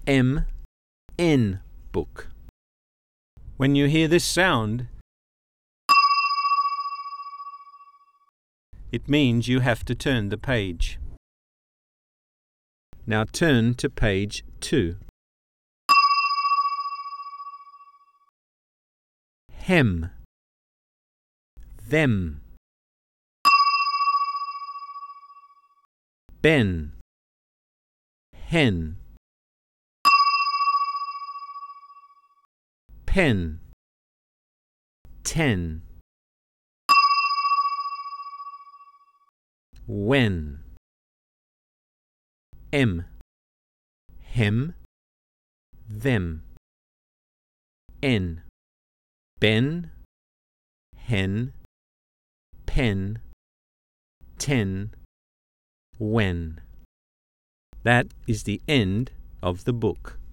M-N, book. When you hear this sound, it means you have to turn the page. Now turn to page 2. Hem, them. Ben, hen. Pen, ten. When, em, hem, them. En, ben, hen, pen, ten, when. That is the end of the book.